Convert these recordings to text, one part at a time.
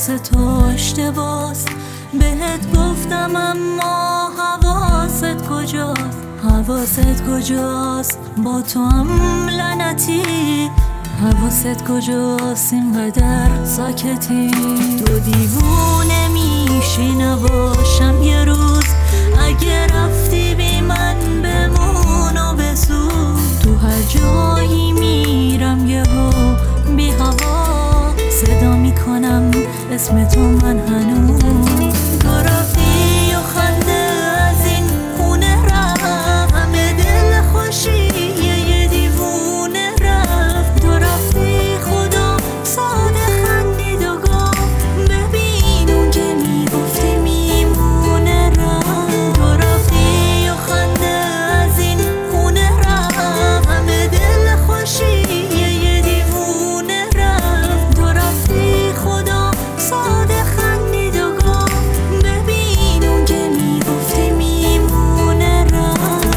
واسه تو اشتباست، بهت گفتم اما حواست کجاست؟ حواست کجاست؟ با تو هم لعنتی، حواست کجاست؟ اینقدر ساکتی. تو دیوونه میشی نباشم یه روز، اگه رفتی بی من بمون و بسوز. تو هر جایی میرم یهو بی هوا صدا میکنم اسم تو، من هنوز تو رفتی و خنده از این خونه رفت، همه دل خوشی یه دیوونه رفت. تو رفتی خدا ساده خندید و گفت ببین اون که میگفتی میمونه رفت. تو رفتی و خنده از این خونه رفت، همه دل خوشی یه دیوونه رفت. تو رفتی خدا ساده خندید و گفت ببین اون که میگفتی میمونه رفت.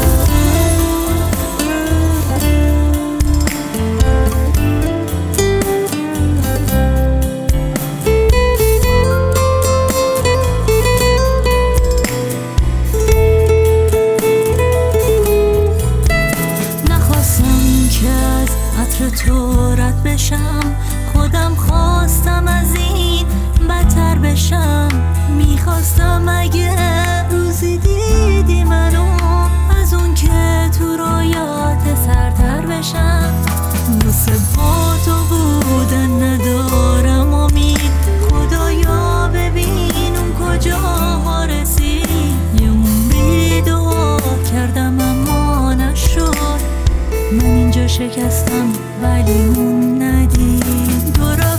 نخواستم که از عطر تو رد بشم، خودم خواستم از این بدتر بشم. میخواستم اگه روزی دیدی منو، از اون که تو رویات سرتر بشم. واسه با تو بودن ندارم امید، خدایا ببین اون کجاها رسید. یه عمری دعا کردم اما نشد، من اینجا شکستم ولی اون ندید.